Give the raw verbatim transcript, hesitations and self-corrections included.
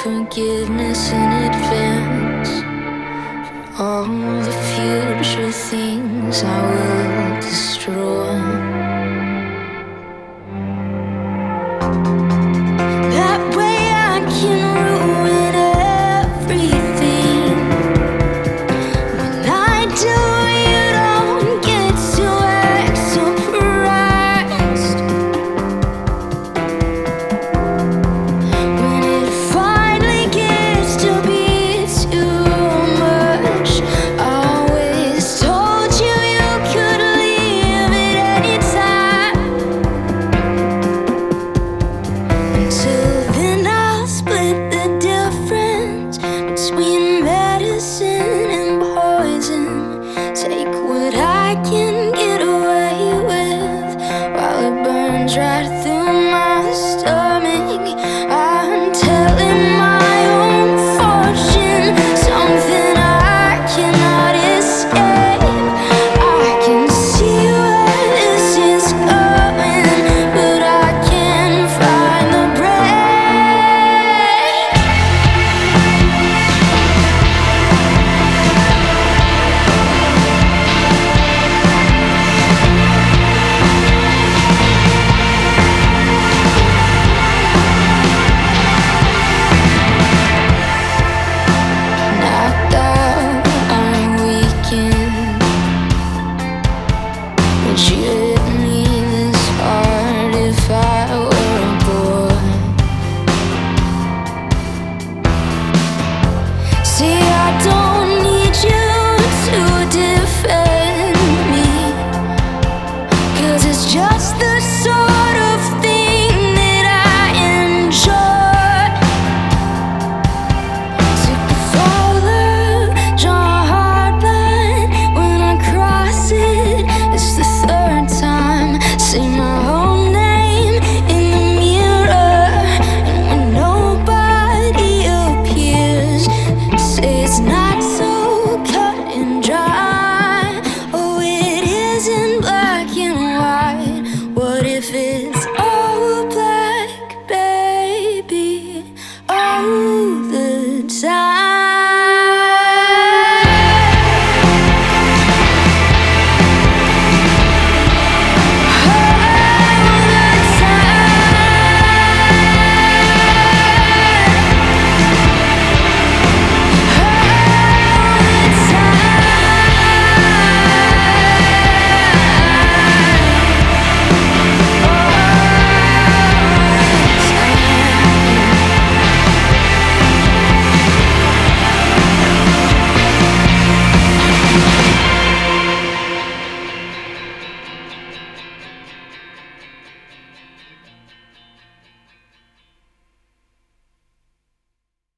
forgiveness in advance for all the future things I will destroy. That way I can ruin everything. When I do, you don't get to act surprised. When it finally gets to be too much, I always told you you could leave at any time. Until then I'll split the difference between medicine and poison. Take what I can get away with while it burns right through my stomach. I'm telling my own fortune, something I cannot escape. I can see where this is going, but I can't find the break. Knocked out on a weekend, but you hit me this hard if I were a boy. See, I don't need you to defend me, 'cause it's just the sort of thing that I enjoy. Took a follow, draw a hard line. When I cross it, it's the third time. Say my own name in the mirror, and when nobody appears, say it's not so cut and dry. Oh, it isn't black and white. What if it